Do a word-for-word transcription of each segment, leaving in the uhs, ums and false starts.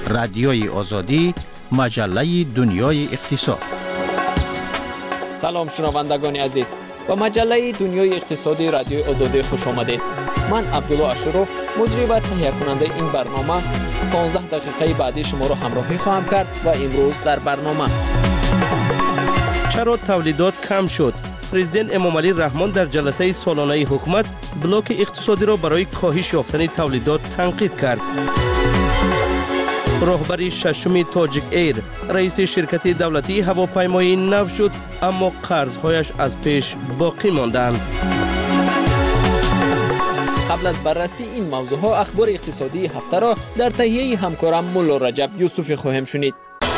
رادیوی آزادی، مجله دنیای اقتصاد. سلام شنوندگان عزیز، به مجله دنیای اقتصادی رادیوی آزادی خوش آمدید. من عبدالله اشرف، مجری و تهیه کننده این برنامه، پانزده دقیقه بعدی شما را همراهی خواهم کرد و امروز در برنامه: چرا تولیدات کم شد؟ پرزیدنت امامعلی رحمان در جلسه سالانه حکومت بلاک اقتصادی را برای کاهش یافتن تولیدات تنقید کرد. راهبر ششم تاجیک ایر، رئیس شرکت دولتی هواپیمایی نو شد، اما قرضهایش از پیش باقی ماندند. قبل از بررسی این موضوع ها، اخبار اقتصادی هفته را در تهیه همکارم مولا رجب یوسفی خواهیم شنید.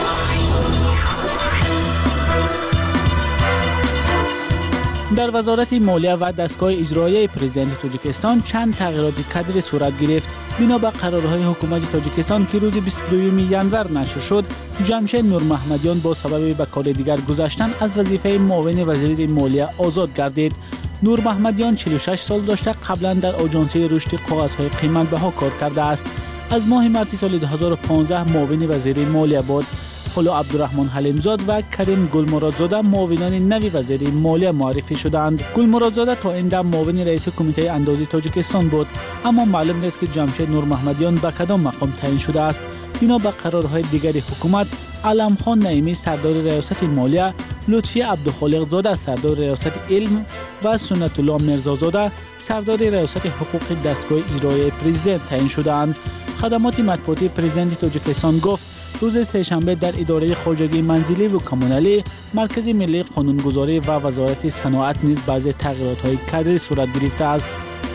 در وزارت مالیه و دستگاه اجرایی پرزیدنت تاجیکستان چند تغییرات کادری صورت گرفت. بنا به قرارهای حکومت تاجیکستان که روز بیست و دوم ژانویه نشر شد، جمشید نور محمدیان با سبب به کار دیگر گذاشتن از وظیفه معاون وزیر مالیه آزاد گردید. نور محمدیان چهل و شش سال داشته قبلا در آژانس رشد کاغذهای قیمت‌بها کار کرده است. از ماه مارس سال دو هزار و پانزده معاون وزیر مالیه بود. حالا عبدالرحمن حلیمزاد و کریم گلمرادزاده معاونان نوی وزیر مالیه معرفی شدند. گلمرادزاده تا این دم معاون رئیس کمیته اندازی تاجیکستان بود، اما معلوم نیست که جمشید نور محمدیان به کدام مقام تعیین شده است. بنا به قرارهای دیگری حکومت، علم خان نعیمی سردار ریاست مالیه، لطفی عبدالخالق زاده سردار ریاست علم و سنت الله مرزازاده سردار ریاست حقوق دستگاه اجرایی پرزیدنت تعیین شدند. خدمات مطبوعاتی پرزیدنت تاجیکستان گفت روز سه‌شنبه در اداره خواجگی منزلی و کمونالی، مرکز ملی قانونگذاری و وزارت صنعت نیز بعضی تغییرات‌های کادری صورت گرفته است.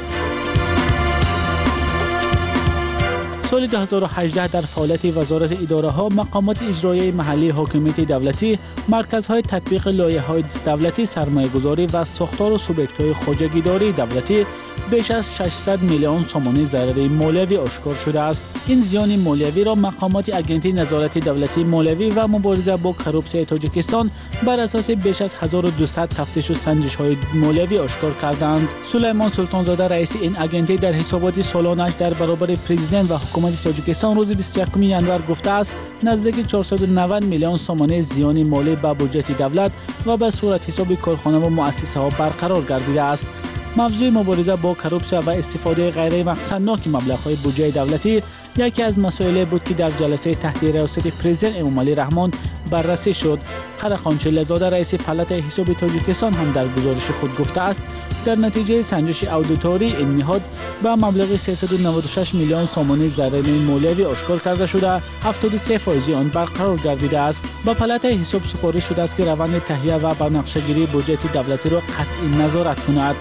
سال دو هزار و هجده در فعالیت وزارت اداره ها، مقامات اجرایی محلی حاکمیت دولتی، مرکزهای تطبیق لایحه‌های دولتی، سرمایه‌گذاری و ساختار و سوبیکت‌های خواجگیداری دولتی بیش از ششصد میلیون سومانی ضرر مالیوی آشکار شده است. این زیان مالیوی را مقامات اگنتی نظارت دولتی مالیوی و مبارزه با کروپسیون تاجیکستان بر اساس بیش از هزار و دویست تفتیش و سنجش‌های مالیوی آشکار کردند. سلیمان سلطانزاده رئیس این اگنتی در حسابات سالانه‌اش در برابر پرزیدنت و حکومت تاجیکستان روز بیست و یکم ژانویه گفته است نزدیک چهارصد و نود میلیون سومانی زیان مالی به بودجه دولت و به صورت حساب کارخانه و مؤسسه‌ها برقرار گردیده است. موضوع مبارزه با کروپسیون و استفاده غیر مقصدناک مبلغ‌های بودجه دولتی یکی از مسائلی بود که در جلسه تحت ریاست پرزیدنت امامعلی رحمان بررسی شد. قرخان چله‌زاده رئیس پلات حساب تاجیکستان هم در گزارش خود گفته است در نتیجه سنجش اودیتوری این نهاد به مبلغ سیصد و نود و شش میلیون سومانی ضرر مالیوی آشکار کرده شده، هفتاد و سه فیصد آن برقرار گردیده است. با پلات حساب سپارش شده است که روند تهیه و بنقشه‌گیری بودجه دولتی را قطعی نظارت کند.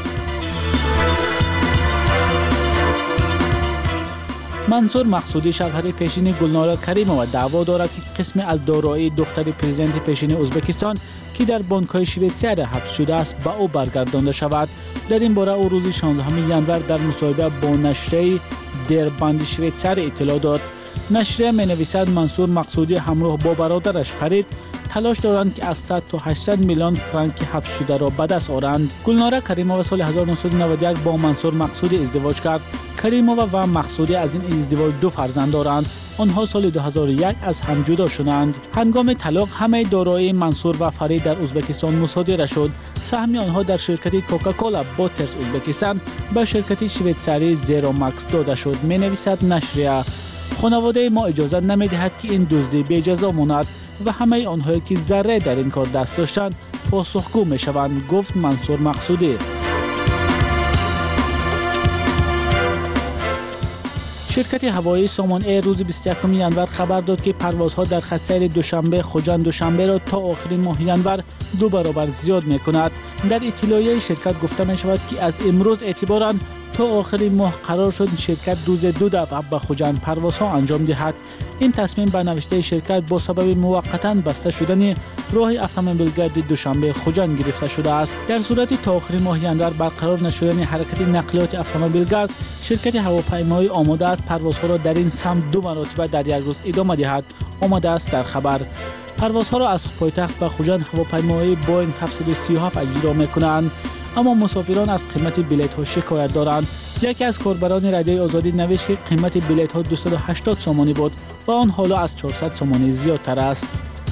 منصور مقصودی شوهر پیشین گلنار کریمова دعوا دارد که قسمی از دارایی دختر پرزیدنت پیشین ازبکستان که در بانک‌های شویتزر حبس شده است به او برگردانده شود. در این باره او روز شانزدهم ژانویه در مصاحبه با نشریه در باند شویتزر اطلاع داد. نشریه می‌نویسد منصور مقصودی همراه با برادرش فرید تلاش دارند که از صد تا هشتصد میلیون فرانک حبس شده را به دست آورند. گلنار کریمova سال هزار و نهصد و نود و یک با منصور مقصودی ازدواج کرد. کریمova و مقصودی از این ازدواج دو فرزند دارند. آنها سال دو هزار و یک از هم جدا شدند. هنگام طلاق همه دارایی منصور و فرید در ازبکستان مصادره شد. سهم آنها در شرکت کوکاکولا بوترز ازبکستان به شرکت شویتزری زیرو ماکس داده شد. می‌نویسد نشریه خانواده ما اجازه نمی‌دهد که این دزدی بی جزا ماند و همه آنهایی که ذره در این کار دست داشتند پاسخگو می‌شوند، گفت منصور مقصودی. شرکت هوایی سامان ایر روز بیست و یکم ژانویه خبر داد که پروازها در خط سیر دوشنبه خوجند دوشنبه را تا آخرین ماه ژانویه دو برابر زیاد می‌کند. در اطلاعیه شرکت گفته می‌شود که از امروز اعتباراً تا آخر ماه قرار شد شرکت روز دو دفعه به خوجند پروازها انجام دهد. این تصمیم به نوشته شرکت با سبب موقتاً بسته شدن راه اتومبیلگرد دوشنبه خوجند گرفته شده است. در صورت تا آخر ماه ژانویه برقرار نشدن حرکت نقلیات اتومبیلگرد، شرکت هواپیمایی آماده است پروازها را در این سمت دو مرتبه در یک روز ادامه دهد، آمده است در خبر. پروازها را از پایتخت به خوجند هواپیمایی بوئینگ هفتصد و سی و هفت اجرا می‌کنند، اما مسافران از قیمت بلیط‌ها شکایت دارند. یکی از کاربران رادیوی آزادی نوشت که قیمت بلیط‌ها دویست و هشتاد سومانی بود، و آن حالا از چهارصد سومانی زیادتر است.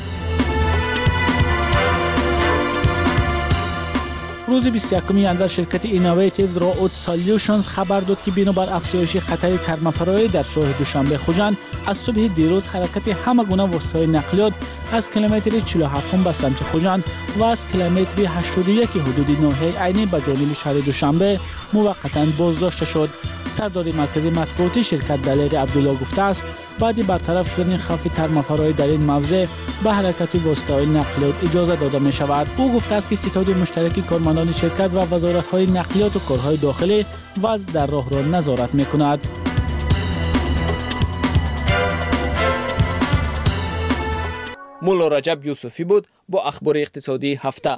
روز بیست و یکم ژانویه شرکت اینوویتیو رود سولوشنز خبر داد که بنابر افزایش خطر ترمفرایی در شهر دوشنبه خوجند از صبح دیروز حرکت همه گونه وسایل نقلیات از کیلومتر چهل و هفت به سمت خوجند و از کیلومتر هشتاد و یک حدود ناحیه عینی به جانب شهر دوشنبه موقتا بازداشته شد. سردار مرکز مطبوعاتی شرکت دلیر عبدالله گفته است بعد برطرف شدن خوف ترمفرایی در این موضع به حرکت وسایل نقلیات اجازه داده می شود. او گفته است که ستاد مشترک کارمندان شرکت و وزارت‌های نقلیات و کارهای داخلی وضع در راه را نظارت می کند. مولا رجب یوسفی بود با اخبار اقتصادی هفته.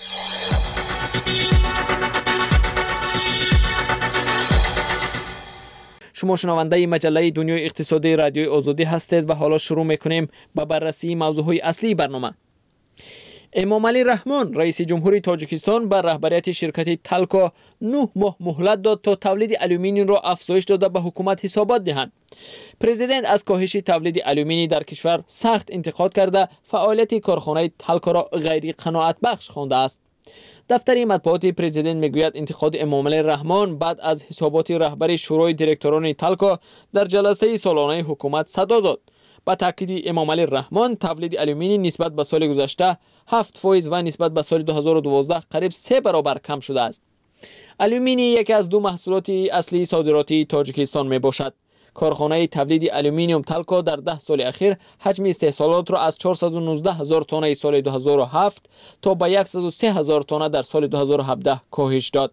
شما شنونده مجله دنیای اقتصادی رادیوی آزادی هستید و حالا شروع میکنیم با بررسی موضوعهای اصلی برنامه. امام علی رحمان رئیس جمهوری تاجیکستان به رهبریت شرکت تلکو نه ماه مهلت داد تا تولید آلومینیوم را افزایش داده به حکومت حسابات دهند. پرزیدنت از کاهش تولید آلومینی در کشور سخت انتقاد کرده فعالیت کارخانه تلکو را غیر قناعت بخش خوانده است. دفتر مطبوعاتی پرزیدنت میگوید انتقاد امام علی رحمان بعد از حسابات رهبری شورای دیرکتوران تلکو در جلسه سالانه حکومت صدا داد. با تاکید امام علی رحمان تولید آلومینی نسبت به سال گذشته هفت فیصد و نسبت به سال دو هزار و دوازده قریب سه برابر کم شده است. آلومینی یکی از دو محصولات اصلی صادراتی تاجیکستان می باشد. کارخانه تولید آلومینیوم تلکو در ده سال اخیر حجم استحصالات را از چهارصد و نوزده هزار تن سال دو هزار و هفت تا به صد و سه هزار تن در سال دو هزار و هفده کاهش داد.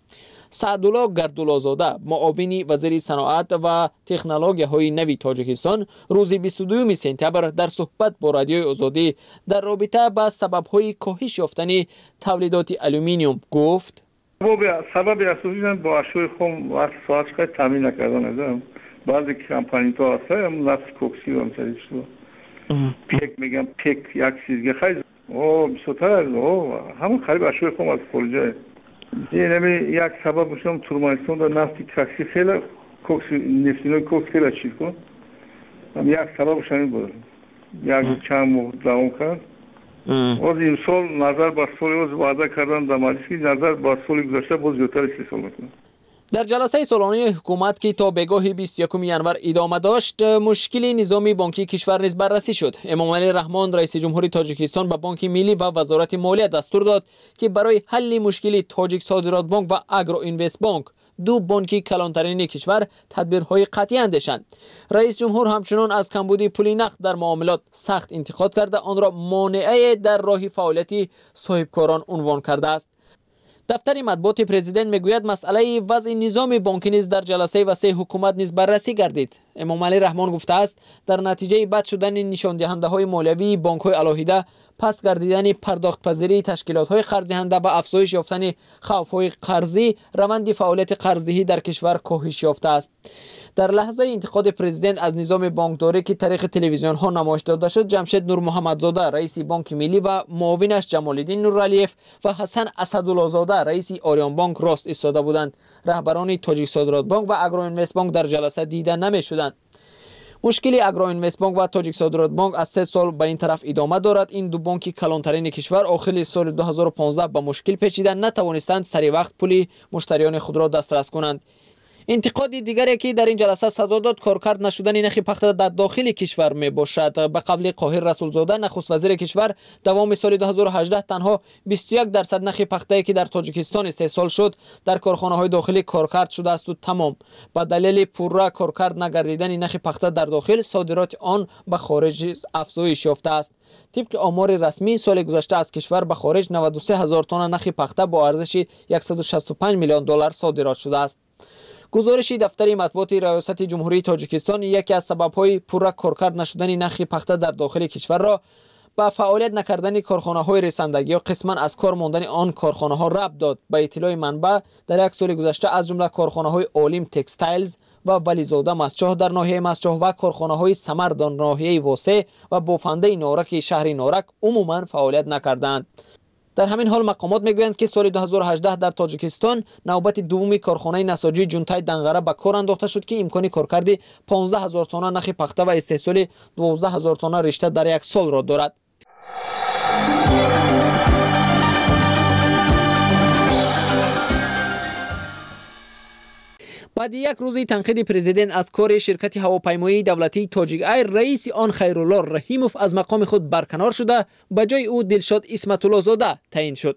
سعدالله گردولازاده معاون وزیر صنعت و تکنولوژی‌های نوی تاجیکستان روز بیست و دوم سپتامبر در صحبت با رادیوی آزادی در رابطه با سبب‌های کاهش یافتنی تولیدات آلومینیوم گفت: سبب اساسیش با اشوی خام و ساعت خیلی تامین نکردن ازم. بعضی کمپانی‌ها هستن نفس کوکسی و همچنین چیزا. پیک میگم پیک یک چیزی خیلی او بیشتر او همون خرید اشوی خام از خارج. یعنی یک سبب باشم تورمانستان در نفتی کسی خیلی کوکسی نفتینای کوکس خیلی چیز کن. هم یک سبب شنید بود. یک چند ماه دوام کرد. از این سال نظر بر سال از وعده کردن در مجلس نظر بر سال گذشته باز زیادتر سی سال میکنه. در جلسه سالانه حکومت که تا بگاه بیست و یکم ژانویه ادامه داشت، مشکل نظامی بانکی کشور نیز بررسی شد. امام علی رحمان رئیس جمهوری تاجیکستان به بانک ملی و وزارت مالیه دستور داد که برای حل مشکل تاجیک صادرات بانک و اگرو اینوست بانک، دو بانکی کلانترین کشور، تدبیرهای قطعی اندیشند. رئیس جمهور همچنان از کمبود پول نقد در معاملات سخت انتقاد کرده آن را مانعه در راه فعالیت صاحبکاران عنوان کرده است. دفتر مطبوعات پرزیدنت میگوید مسئله وضع نظام بانکی نیز در جلسه وسیع حکومت نیز بررسی گردید. امام علی رحمان گفته است در نتیجه بد شدن نشان دهنده های مالیوی بانک های علاهیده، پس گردیدن پرداخت پذیری تشکیلات های قرض دهنده به افزایش یافتن خوف های قرضی، روند فعالیت قرضدهی در کشور کاهش یافته است. در لحظه انتقاد پرزیدنت از نظام بانکداری که طریق تلویزیون ها نمایش داده شد، جمشید نور محمدزاده رئیس بانک ملی و معاونش جمال‌الدین نورعلیف و حسن اسدالله زاده رئیس آریان بانک راست ایستاده بودند. رهبران تاجیک صادرات بانک و اگرو اینوست بانک در جلسه دیده نمی‌شدند. مشکل اگرو اینوست بانک و تاجیک صادرات بانک از سه سال به این طرف ادامه دارد. این دو بانک کلانترین کشور آخر سال دو هزار و پانزده با مشکل پیچیدند، نتوانستند سری وقت پول مشتریان خود را دسترس کنند. انتقاد دیگری که در این جلسه صدا داد کارکرد نشدن نرخ پخته در داخل کشور می باشد. به قول قاهر رسولزاده نخست وزیر کشور، دوام سال دو هزار و هجده تنها بیست و یک درصد نرخ پخته که در تاجیکستان استحصال شد در کارخانه های داخلی کارکرد شده است و تمام به دلیل پورا کارکرد نگردیدن نرخ پخته در داخل صادرات آن به خارج افزایش یافته است. طبق آمار رسمی سال گذشته از کشور به خارج نود و سه هزار تن نرخ پخته با ارزش صد و شصت و پنج میلیون دلار صادرات شده است. گزارش دفتر مطبوعات ریاست جمهوری تاجیکستان یکی از سبب‌های پورا کارکرد نشدن نرخ پخته در داخل کشور را با فعالیت نکردن کارخانه‌های رساندگی یا قسماً از کار ماندن آن کارخانه‌ها ربط داد. به اطلاع منبع در یک سال گذشته از جمله کارخانه‌های اولیم تکستایلز و ولیزاده مسچاه در ناحیه مسچاه و کارخانه‌های سمر در ناحیه واسه و بافنده نارک شهر نارک عموماً فعالیت نکردند. در همین حال مقامات میگویند که سال دو هزار و هجده در تاجیکستان نوبت دومی کارخانه نساجی جونتای دنغره به کار انداخته شد که امکان کارکرد پانزده هزار تن نخ پخته و استحصال دوازده هزار تن رشته در یک سال را دارد. بعد یک روزی تنقید پرزیدنت از کار شرکت هواپیمایی دولتی تاجیک ایر، رئیس آن خیرالله رحیموف از مقام خود برکنار شده، به جای او دلشاد اسمت الله زاده تعیین شد.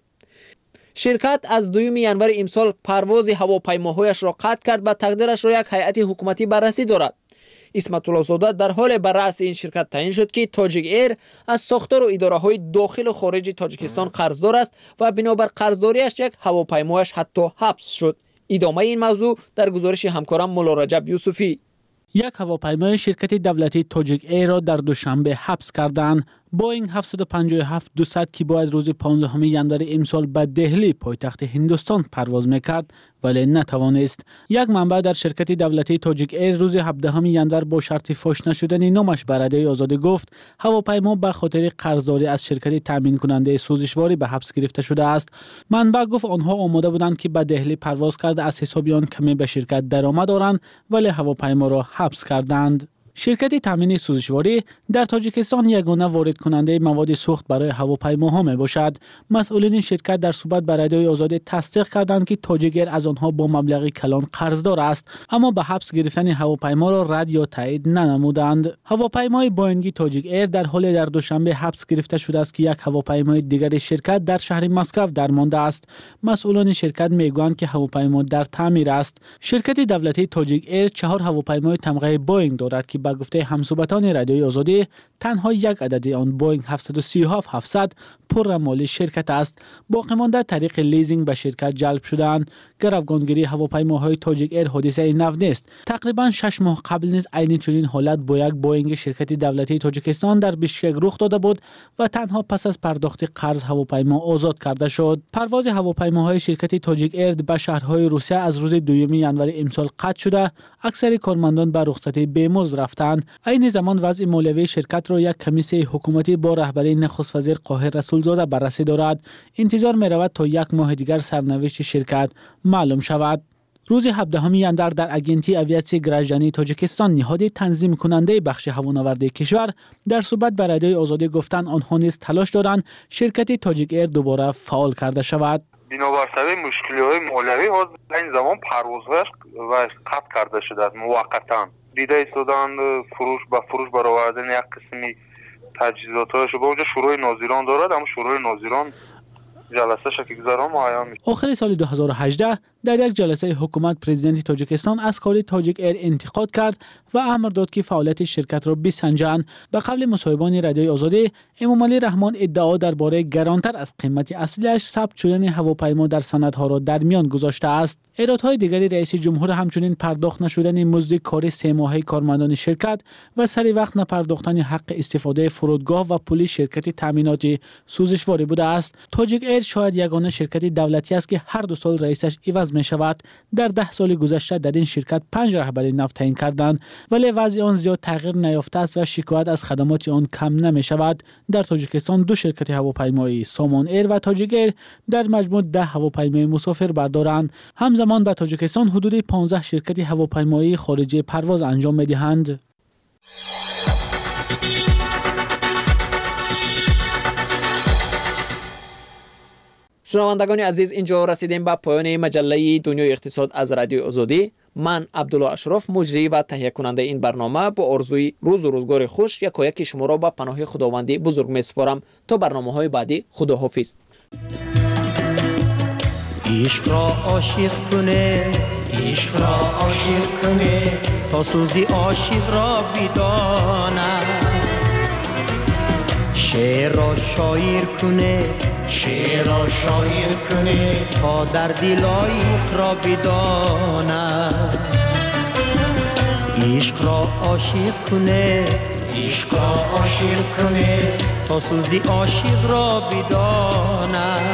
شرکت از دوم ژانویه امسال پرواز هواپیماهایش را قطع کرد و تقدیرش را یک هیئت حکومتی بررسی دارد. اسمت الله زاده در حال بر رأس این شرکت تعیین شد که تاجیک ایر از ساختار و اداره‌های داخل و خارج تاجیکستان قرضدار است و بنابر قرضداریش یک هواپیمایش حتی حبس شد. ادامه این موضوع در گزارش همکارم مولا رجب یوسفی. یک هواپیمای شرکت دولتی تاجیک ایر را در دوشنبه حبس کردند. بوینگ هفتصد و پنجاه و هفت دویست که باید روز پانزدهم ژانویه امسال به دهلی پایتخت هندوستان پرواز میکرد ولی نتوانست. یک منبع در شرکت دولتی تاجیک ایر روز هفدهم ژانویه با شرط فاش نشدن نامش به رادیوی آزادی گفت هواپیما به خاطر قرضداری از شرکت تامین کننده سوزشواری به حبس گرفته شده است. منبع گفت آنها آماده بودند که به دهلی پرواز کرده از حساب آن کمی به شرکت درآمد دارند ولی هواپیما را حبس کردند. شرکت تامین سوزشواری در تاجیکستان یگانه وارد کننده مواد سوخت برای هواپیماها می باشد. مسئولین شرکت در صحبت با رادیوی آزادی تصدیق کردند که تاجیک ایر از آنها با مبلغ کلان قرضدار است، اما به حبس گرفتن هواپیما را رد یا تایید ننمودند. هواپیمای بوینگ تاجیک ایر در حال در دوشنبه حبس گرفته شده است که یک هواپیمای دیگر شرکت در شهر مسکو درمانده است. مسئولان شرکت میگویند که هواپیما در تعمیر است. شرکت دولتی تاجیک ایر چهار هواپیمای تمغه بوینگ دارد که با گفته همصحبتان رادیوی آزادی تنها یک عدد آن بوینگ هفتصد و سی و هفت هفتصد پر مال شرکت است. باقی مانده طریق لیزینگ به شرکت جلب شدند. گروگانگیری هواپیماهای تاجیک ایر حادثه نو نیست. تقریبا شش ماه قبل نیز عین چنین حالت با یک بوینگ شرکت دولتی تاجیکستان در بیشکک رخ داده بود و تنها پس از پرداخت قرض هواپیما آزاد کرده شد. پرواز هواپیماهای شرکت تاجیک ایر به شهرهای روسیه از روز دوم ژانویه امسال قطع شده. اکثر کارمندان به رخصتی بی‌مزد رفتند. عین زمان وضع مالیوی شرکت را یک کمیسیون حکومتی با رهبری نخست وزیر قاهر رسولزاده بررسی دارد. انتظار می رود تا یک ماه دیگر سرنوشت شرکت معلوم شود. روز هفدهم ژانویه در اگنتی اویاسی گراژانی تاجیکستان نهاد تنظیم کننده بخش هوانوردی کشور در صحبت با رادیوی آزادی گفتند آنها نیز تلاش دارند شرکت تاجیک ایر دوباره فعال کرده شود. بنابر سبب مشکل‌های مالیوی این زمان پروازها و قطع کرده شده است موقتا. دیده ایستادند فروش به فروش برآوردن یک قسمی تجهیزاتش با اونجا شورای ناظران دارد، اما شورای ناظران جلسه شکی گذاران معین میشه. آخر سال دو هزار و هجده در یک جلسه حکومت پرزیدنت تاجیکستان از کار تاجیک ایر انتقاد کرد و امر داد که فعالیت شرکت را بسنجند. به قبل مصاحبان رادیوی آزادی امامعلی رحمان ادعا درباره گرانتر از قیمت اصلیش ثبت شدن هواپیما در سندها را در میان گذاشته است. ایرادهای دیگری رئیس جمهور همچنین پرداخت نشدن مزد کاری سه ماهه کارمندان شرکت و سری وقت نپرداختن حق استفاده فرودگاه و پول شرکت تامینات سوزشواری بوده است. تاجیک ایر شاید یگانه شرکت دولتی است که هر دو سال رئیسش عوض می شود. در ده سال گذشته در این شرکت پنج رهبر نو تعیین کردند ولی وضع آن زیاد تغییر نیافته است و شکایت از خدمات آن کم نمی شود. در تاجیکستان دو شرکت هواپیمایی سامان ایر و تاجیک ایر در مجموع ده هواپیمای مسافر بردارند. همزمان به تاجیکستان حدود پانزده شرکت هواپیمایی خارجی پرواز انجام می دهند. شنوندگان عزیز، اینجا رسیدیم به پایان مجله دنیای اقتصاد از رادیو آزادی. من عبدالله اشرف مجری و تهیه کننده این برنامه با آرزوی روز و روزگار خوش یکایک شما را به پناه خداوندی بزرگ می‌سپارم. تا برنامه‌های بعدی، خداحافظ. عشق را عاشق کنه، عشق را عاشق کنه، تا سوزی عاشق را بدانه. شعر را شاعر کنه، شعر را شاعر کنه، تا در دل عاشق را بدانه. عشق را عاشق کنه، عشق را عاشق کنه، تا سوزی عاشق را بدانه.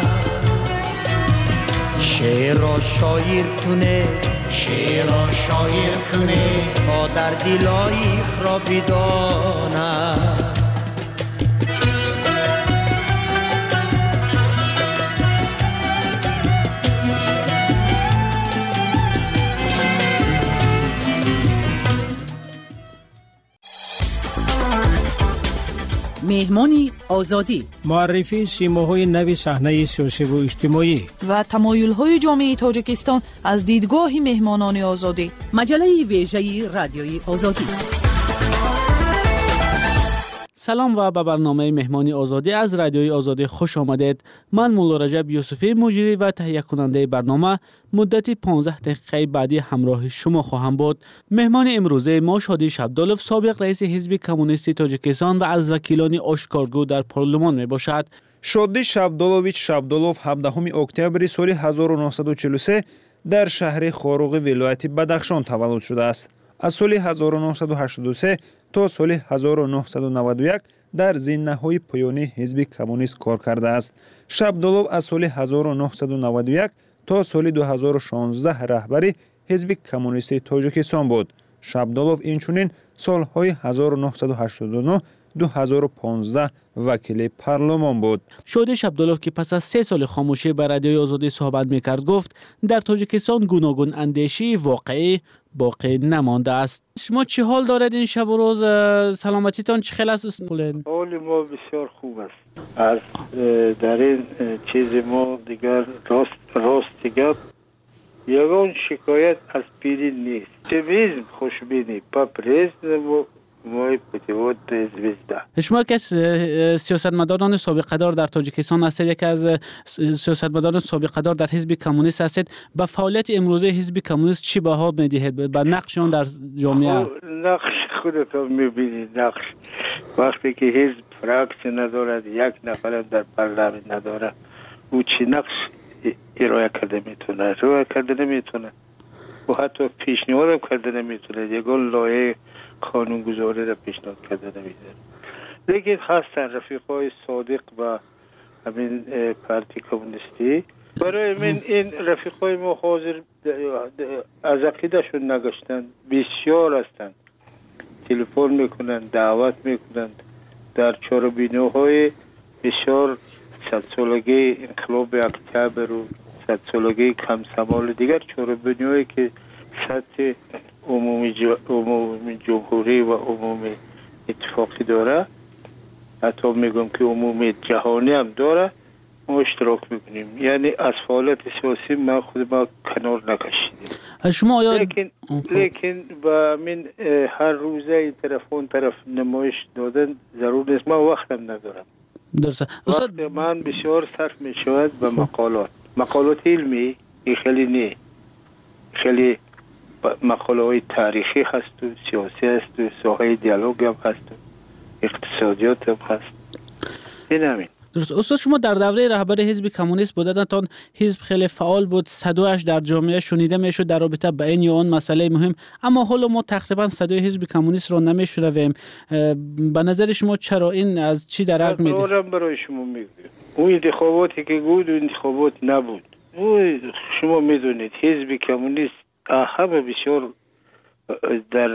شعر را شاعر کنه، شعر را شاعر کنه، تا در دل عاشق را بدانه. مهمانی آزادی، معرفی سیماهای نوی صحنه سیاسی و اجتماعی و تمایل‌های جامعه تاجیکستان از دیدگاه مهمانان آزادی. مجله ویژه رادیوی آزادی. سلام و به برنامه مهمانی آزادی از رادیوی آزادی خوش آمدید. من مولا رجب یوسفی مجری و تهیه کننده برنامه مدتی پانزده دقیقه بعدی همراه شما خواهم بود. مهمان امروزه ما شادی شبدالوف، سابق رئیس حزب کمونیستی تاجیکستان و از وکیلان آشکارگو در پارلمان می باشد. شادی شبدالوویچ شبدالوف هفدهم اکتبر سال هزار و نهصد و چهل و سه در شهر خاروغ ولایت بدخشان تولد شده است. از سال هزار و نهصد و هشتاد و سه تا سال هزار و نهصد و نود و یک در زینه‌های پایانی حزب کمونیست کار کرده است. شبدالوف از سال هزار و نهصد و نود و یک تا سال دو هزار و شانزده رهبر حزب کمونیستی تاجیکستان بود. شبدالوف اینچنین سالهای هزار و نهصد و هشتاد و نه دو هزار و پانزده وکیل پارلمان بود. شادی شبدالوف که پس از سه سال خاموشی بر رادیوی آزادی صحبت میکرد گفت در تاجیکستان گوناگون اندیشی واقعی باقی نمانده است. شما چه حال دارید این شب و روز؟ سلامتیتان چه خیلی است؟ حال ما بسیار خوب است. از در این چیز ما دیگر راست راست گپ یگان شکایت از پیری نیست. تمیز خوشبینی پاپریز و مای پتیوت زویزده. شما که سیاستمداران سابقه‌دار در تاجیکستان هستید، یک از سیاستمداران سابقه‌دار در حزب کمونیست هستید، به فعالیت امروزه حزب کمونیست چی بها میدهید؟ به نقششون در جامعه؟ نقش خودتون میبینید. نقش وقتی که حزب فراکسی ندارد، یک نفر در پارلمان نداره، او چی نقش ارائه کرده میتونه؟ ارائه کرده نمیتونه و حتی پیشنهاد کرده نمیتونه. یگان لایه قانون گذاری را پیشنهاد کرده نمیده. لیکن هستن رفیقای صادق و همین پارتی کمونیستی. برای من این رفیقای ما حاضر از عقیدهشون نگشتن، بسیار هستند. تلفن میکنن، دعوت میکنن در چهاربینوهای بسیار صد سالگی انقلاب اکتبر و صد سالگی کمسمال دیگر چهاربینوهایی که سطح عمومی, عمومی جمهوری و عمومی اتفاقی داره، حتی میگم که عمومی جهانی هم داره، ما اشتراک میکنیم. یعنی از فعالیت سیاسی ما خود ما کنار نکشیدیم. شما آیا لیکن لیکن با من هر روزه این طرف اون طرف نمایش دادن ضرور نیست. ما وقتم ندارم. درسته. وقت من بسیار صرف میشود به مقالات مقالات علمی. این خیلی نه خیلی مقاله های تاریخی هست و سیاسی هست و ساحه دیالوگ هم هست و اقتصادیات هم هست. این همین. درست. استاد شما در دوره رهبر حزب کمونیست بودن، تا حزب خیلی فعال بود، صدایش در جامعه شنیده میشد در رابطه با این یا آن مسئله مهم، اما حالا ما تقریبا صدای حزب کمونیست رو نمیشنویم. به نظر شما چرا این از چی درک میده؟ دارم برای شما میگم. اون انتخاباتی که بود انتخابات نبود. او شما میدونید حزب کمونیست همه بسیار در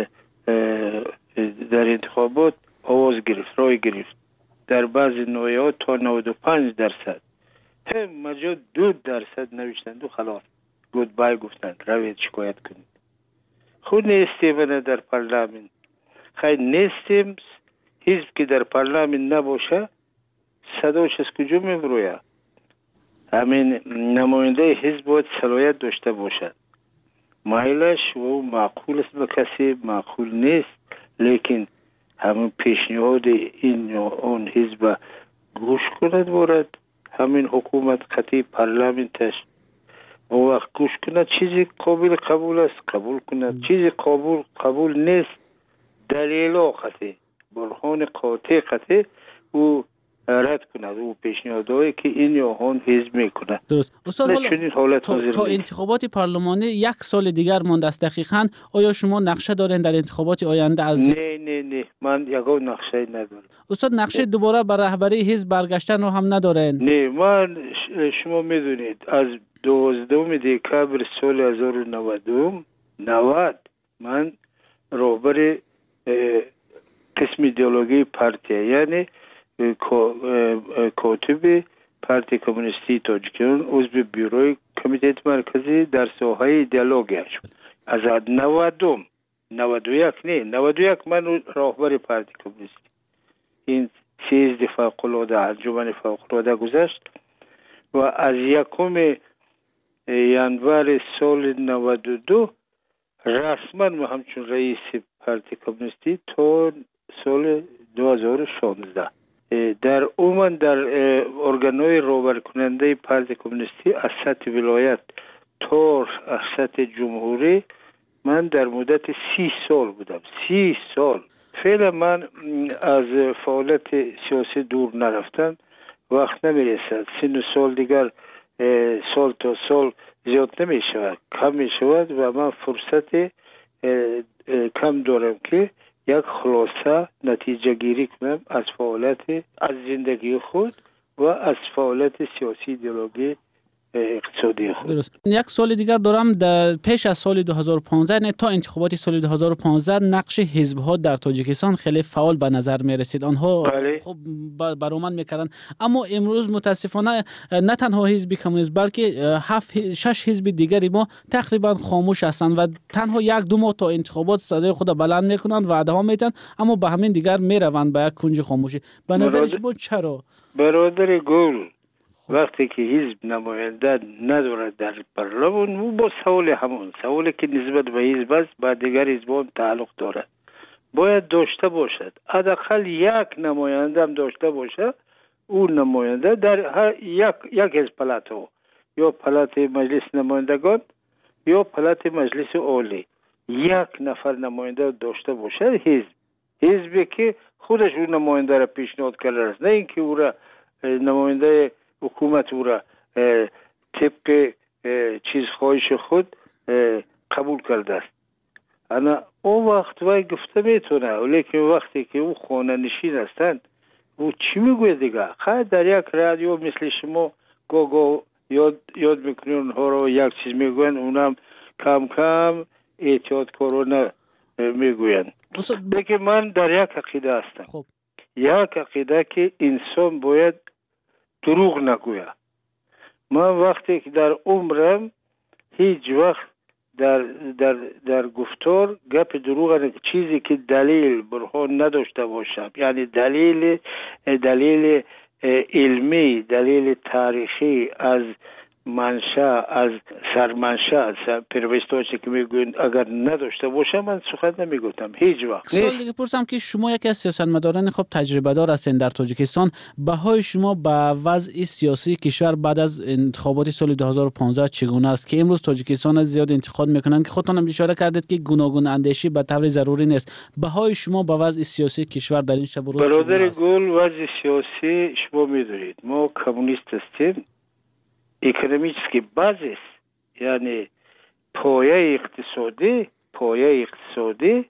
در انتخابات آواز گرفت، رای گرفت. در بعضی نوعات تا نود و پنج درصد، هم مجا دو درصد نوشتند و خلاص گود بای گفتند روید شکایت کنید. خود نیستیم در پارلمان. خیلی نیستیم. حزب که در پارلمان نباشه صداش از کجا میبروید؟ همین نماینده حزب باید صلاحیت داشته باشد. مایلش و معقول است به کسی معقول نیست، لیکن همین پیشنهاد این یا اون حزب گوش کند بارد. همین حکومت قطعی پارلمانتش و وقت گوش کند چیزی قابل قبول است قبول کند، چیزی قبول قبول نیست دلیل قطعی برهان قاطع قطعی و رد کند و پیشنهادهایی که این یا آن حزب میکنه. درست. استاد حالا تا, تا انتخابات پارلمانی یک سال دیگر مانده است دقیقاً، آیا شما نقشه دارین در انتخابات آینده؟ از نه نه نه من یگان نقشه ندارم. استاد نقشه دوباره بر رهبری حزب برگشتن رو هم ندارین؟ نه من شما میدونید از دوازدهم دکتر سال هزار و نود من رهبر قسم ایدئولوژی پارتی یعنی کاتب پارتی کمونیستی تاجیکستان عضو بیروی کمیته مرکزی در ساحه ایدئولوژی شد. از نودم نود و یک نه نود و یک من راهبر پارتی کمونیستی. این سیزده فوق‌العاده انجمن فوق‌العاده گذشت و از یکم ینور سال نود و دو رسما ما همچون رئیس پارتی کمونیستی تا سال دو هزار و شانزده در عموم در ارگان‌های رهبر کننده پارتی کمونیستی از سطح ولایت تا از سطح جمهوری من در مدت سی سال بودم. سی سال فعلا من از فعالیت سیاسی دور نرفتم، وقت نمیرسد. سن و سال دیگر سال تا سال زیاد نمی شود، کم می شود و من فرصت کم دارم که یک خلاصه نتیجه گیری کنم از فعالیت از زندگی خود و از فعالیت سیاسی ایدئولوژی اقتصادی خود. درست. یک سال دیگر دارم، در پیش از سال دو هزار و پانزده نه تا انتخابات سال دو هزار و پانزده نقش حزب‌ها در تاجیکستان خیلی فعال به نظر می رسید. آنها بله. خب برآمد میکردن، اما امروز متاسفانه نه تنها حزب کمونیست بلکه هفت شش حزب دیگری ما تقریبا خاموش هستند و تنها یک دو ماه تا انتخابات صدای خود بلند میکنند، وعده ها میدن، اما به همین دیگر میروند به یک کنج خاموشی. به نظر شما چرا؟ برادر گل، وقتی که حزب نماینده ندارد در پارلمان، او با سوال همون سوالی که نسبت به حزب است به دیگر حزبان تعلق دارد، باید داشته باشد. حداقل یک نماینده هم داشته باشه. او نماینده در هر یک یک از پلاتو، یا پلات مجلس نمایندگان یا پلات مجلس عالی، یک نفر نماینده داشته باشه. حزب حزبی که خودش اون نماینده را پیشنهاد کرده است، نه اینکه او را نماینده حکومت او را طبق چیز خواهش خود قبول کرده است. انا اون وقت وای گفته میتونه، ولیکن وقتی که او خانه نشین هستند او چی میگوید دیگه؟ خیلی در یک رادیو مثل شما گو گو یاد یاد میکنین اونها رو، یک چیز میگوین اونم کم کم احتیاط کارانه میگوین. لیکن من در یک عقیده هستم. خب. یک عقیده که انسان باید دروغ نگوید. من وقتی که در عمرم هیچ وقت در در در گفتار گپ دروغ، چیزی که دلیل برهان نداشته باشم، یعنی دلیل دلیل علمی، دلیل تاریخی از منشأ، از سرمنشأ، پیروستوچی که میگوین اگر نداشته باشم من سخن نمیگفتم هیچ وقت. سوال دیگه پرسم که شما یکی از سیاستمداران خوب تجربه دار هستین در تاجیکستان، بهای شما به وضع سیاسی کشور بعد از انتخابات سال دو هزار و پانزده چگونه است که امروز تاجیکستان از زیاد انتقاد میکنن که خودتان هم اشاره کردید که گوناگون اندیشی به طور ضروری نیست. بهای شما به وضع سیاسی کشور در این شب و روز برادر گل، وضع سیاسی شما میدونید ما کمونیست هستیم، اکونومیسکی بازیس، یعنی پایه اقتصادی پایه اقتصادی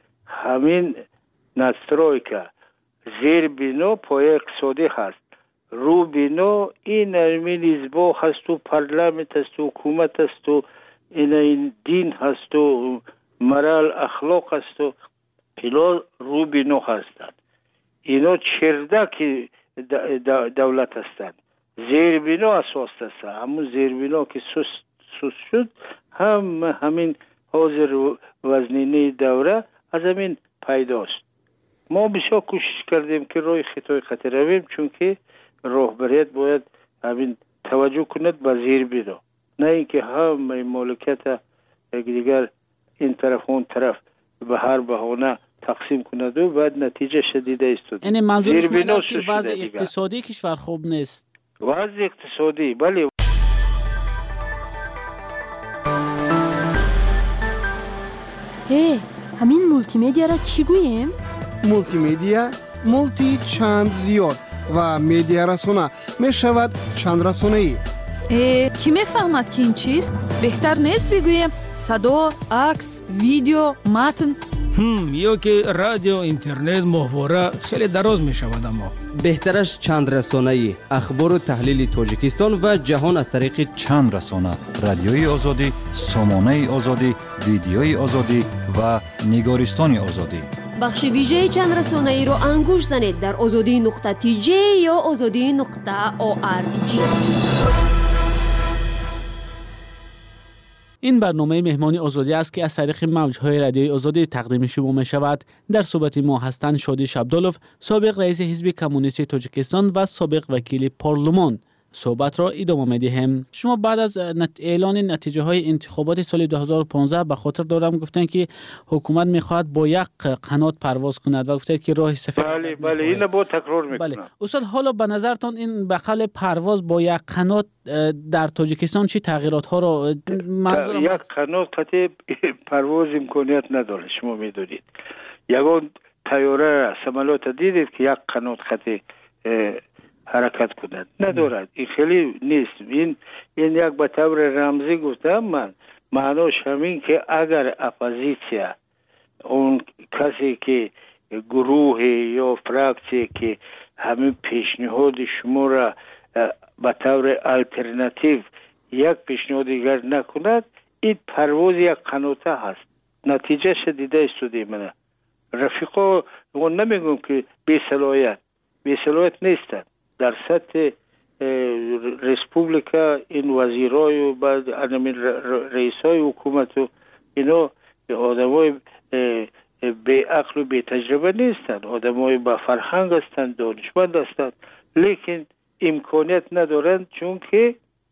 همین نسترویکا، زیر بنا پایه اقتصادی هست، رو بنا این همین حزبا هست و پارلمانت هست و حکومت هست و این دین هست و مرال اخلاق هست و اینا رو بنا هستند. اینا چردک دولت هستند. زیربنا اساس است. همون زیربنا که سست سست شد هم همین حاضر وزنینه دوره از همین پیداست. ما بسیار کوشش کردیم که روی خطای خطر رویم، چون که رهبریت باید همین توجه کند به زیربنا، نه اینکه هم مالکیت دیگر این طرف اون طرف به هر بهانه تقسیم کند و بعد نتیجه شدیده است. یعنی منظور شما این است که وضع اقتصادی کشور خوب نیست؟ وضع اقتصادی بله. هی همین مولتی میدیا را چی گوییم؟ مولتی میدیا مولتی چند زیاد و میدیا رسانه می شود چند رسانه ای. کی میفهمد که این چیست؟ بهتر نیست بگوییم صدا، عکس، ویدیو، متن؟ هم یا که رادیو، اینترنت، ماهواره خیلی دراز می شود. اما بهترش چند رسانه‌ای، اخبار و تحلیل تاجیکستان و جهان از طریق چند رسانه: رادیوی آزادی، سامانه آزادی، ویدیوی آزادی و نگارستان آزادی. بخش ویژه چند رسانه‌ای رو انگوش زنید در آزادی نقطه تی جی یا آزادی نقطه او آر جی. این برنامه مهمانی آزادی است که از طریق موج‌های رادیوی آزادی تقدیم شما می‌شود. در صحبت ما هستند شادی شبدالوف، سابق رئیس حزب کمونیست تاجیکستان و سابق وکیل پارلمان. صحبت را ادامه می‌دهیم. شما بعد از اعلان نتیجه های انتخابات سال دو هزار و پانزده به خاطر دارم گفتن که حکومت می‌خواهد با یک قنات پرواز کند و گفتید که راه سفید. بله بله این با تکرار می‌کنم. بله. استاد حالا به نظرتان این به قبل پرواز با یک قنات در تاجیکستان چه تغییرات ها را منظورم یک قنات قطع پرواز امکانیت نداره. شما می‌دونید یگان طیاره سمالات دیدید که یک قنات قطع حرکت کند ندارد. این خیلی نیست. این این یک به طور رمزی گفتم من معناش همین که اگر اپوزیسیا اون کسی که گروه یا فراکسی که همین پیشنهاد شما را به طور الटरनेटिव یک پیشنهاد دیگر نکند این پرواز یک قناته هست. نتیجه شدیده استودی من رفیقا اون نمیگم که بی صلاحیت بی صلاحیت نیستند. در سطح ریسپوبلیکا این وزیرای و بعد رئیسای حکومت و اینا آدمای بی عقل و بی تجربه نیستند. آدمای با فرهنگ هستند، دانشمند هستند، لیکن امکانیت ندارند چون که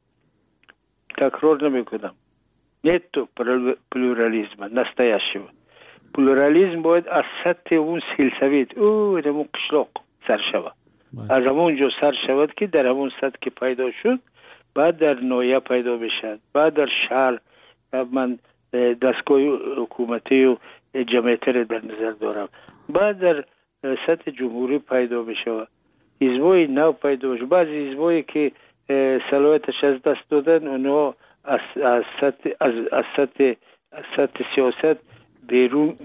تکرار نمیکنم نیتو پلورالیزم نستایشی پلورالیزم باید از سطح اون سلسویت او دمون قشلاق سر شود. از همون جو سر شود که در همون سطح که پیدا شد بعد در نویه پیدا بشد، بعد در شهر من دستگاه حکومتی و جمعیت را در نظر دارم، بعد در سطح جمهوری پیدا بشود، حزبای نو پیدا بشود. بعضی حزبایی که صلاحیتش از دست دادن اونها از از سطح از از سطح از سطح سیاست بیرون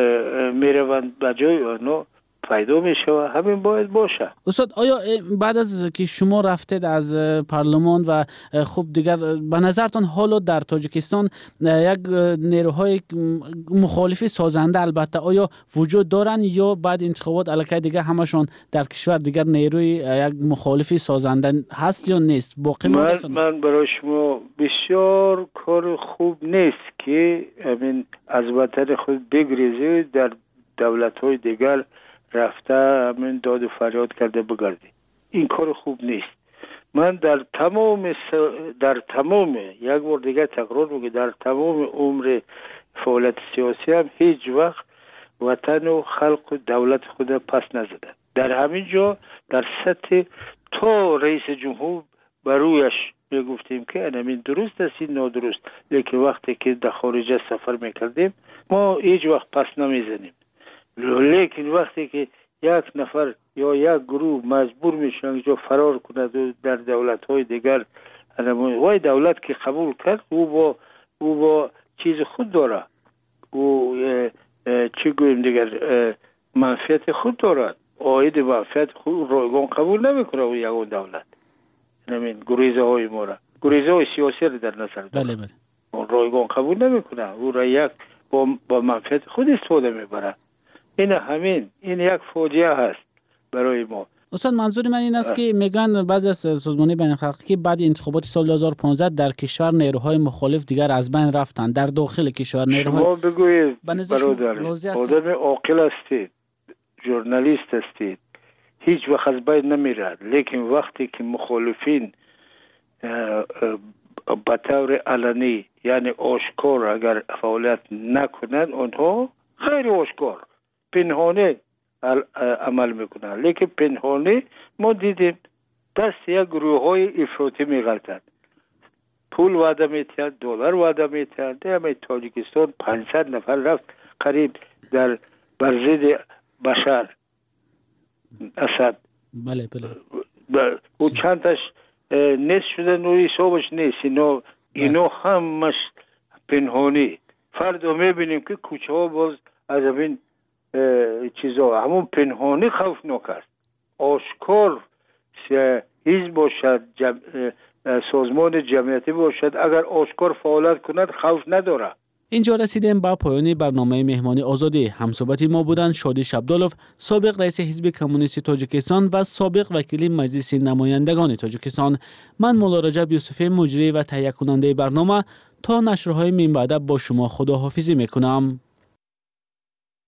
میروند به جای اونها پیدا میشه و همین باید باشه. استاد آیا بعد از که شما رفتید از پارلمان و خب دیگر به نظرتان حالا در تاجیکستان یک نیروهای مخالفی سازنده البته آیا وجود دارن یا بعد انتخابات الکی دیگه همشون در کشور دیگر نیروی یک مخالفی سازنده هست یا نیست؟ باقی من, من برای شما بسیار کار خوب نیست که همین از وطن خود بگریزی در دولت‌های دیگر رفته همین داد و فریاد کرده بگردی. این کار خوب نیست. من در تمام س... در تمام یک بار دیگه تکرار میگم در تمام عمر فعالیت سیاسی هم هیچ وقت وطن و خلق و دولت خود پس نزدم. در همین جا در سطح تا رئیس جمهور برویش میگفتیم که همین درست است این نادرست، لیکن وقتی که در خارج سفر میکردیم ما هیچ وقت پس نمیزنیم. لیکن وقتی که یک نفر یا یک گروه مجبور میشن اینجا فرار کند و در دولت‌های دیگر وای دولت که قبول کرد او با او با چیز خود داره او چی گویم دیگر منفعت خود دارد آید منفعت خود رایگان قبول نمیکنه و یگان دولت نمین گریزه های ما را گریزه های سیاسی را در نظر داره. بله بله. اون رایگان قبول نمیکنه او را یک با, با منفعت خود استفاده میبره. این همین این یک فوجیه هست برای ما. استاد منظور من این است که میگن بعضی از سازمان‌های بین‌المللی که بعد انتخابات سال دو هزار و پانزده در کشور نیروهای مخالف دیگر از بین رفتن در داخل کشور نیروهای شما بگویید برادر آدم عاقل هستید ژورنالیست هستید هیچ وقت از بین نمیرد، لیکن وقتی که مخالفین به طور علنی یعنی آشکار اگر فعالیت نکنند اونها خیلی آشکار پنهانه عمل میکنن، لیکن پنهانه ما دیدیم دست یک گروه های افراطی میغلطند پول وعده میتند دلار وعده میتند. در تاجیکستان پانصد نفر رفت قریب در برزد بشار اسد بله بله و چند تاش نیست شده نوری حسابش نیست اینا اینا همش پنهانی. فردا میبینیم که کوچه ها باز از این چیزا همون پنهانی خوفناک است. آشکار حزب باشد جم... سازمان جمعیتی باشد اگر آشکار فعالیت کند خوف نداره. اینجا رسیدیم به پایان برنامه مهمانی آزادی. همصحبت ما بودند شادی شبدالوف، سابق رئیس حزب کمونیست تاجیکستان و سابق وکیل مجلس نمایندگان تاجیکستان. من مولا رجب یوسفی مجری و تهیه کننده برنامه تا نشرهای من بعد با شما خداحافظی میکنم.